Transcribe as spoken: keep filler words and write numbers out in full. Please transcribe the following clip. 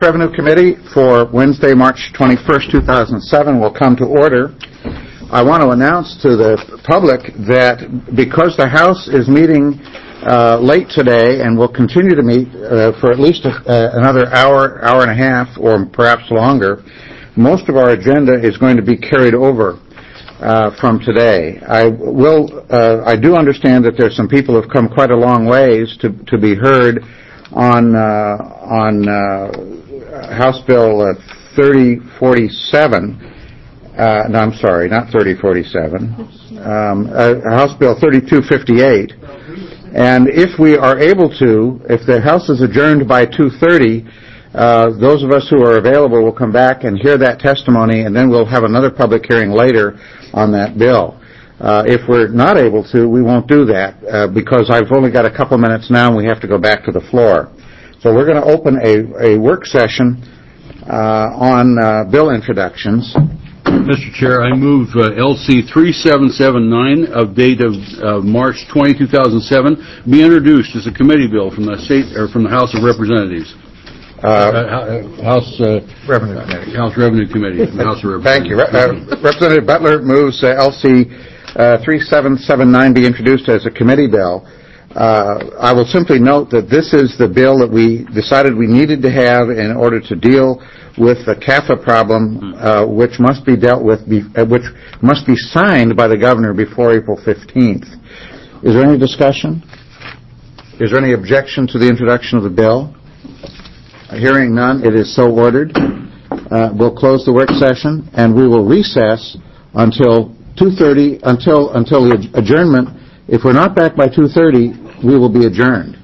Revenue Committee for Wednesday, March twenty-first, two thousand seven will come to order. I want to announce to the public that because the House is meeting uh, late today and will continue to meet uh, for at least a, uh, another hour, hour and a half, or perhaps longer, most of our agenda is going to be carried over uh, from today. I will. Uh, I do understand that there's some people who have come quite a long ways to to be heard on uh, on uh, House Bill uh, thirty forty-seven. Uh, no, I'm sorry, not thirty forty-seven. Um, uh, House Bill thirty-two fifty-eight. And if we are able to, if the House is adjourned by two thirty, uh, those of us who are available will come back and hear that testimony, and then we'll have another public hearing later on that bill. Uh, if we're not able to, we won't do that uh, because I've only got a couple minutes now and we have to go back to the floor. So we're going to open a, a work session uh, on uh, bill introductions. Mister Chair, I move uh, L C three seven seven nine of date of uh, March twentieth, two thousand seven be introduced as a committee bill from the state or from the House of Representatives. Uh, uh, House uh, Revenue Committee. House Revenue Committee. House of Thank you. Representatives. Uh, Representative Butler moves uh, L C uh, three seven seven nine be introduced as a committee bill. Uh, I will simply note that this is the bill that we decided we needed to have in order to deal with the C A F A problem, uh, which must be dealt with, be, uh, which must be signed by the governor before April fifteenth. Is there any discussion? Is there any objection to the introduction of the bill? Hearing none, it is so ordered. Uh, we'll close the work session, and we will recess until two thirty, until until the adjournment. If we're not back by two thirty, we will be adjourned.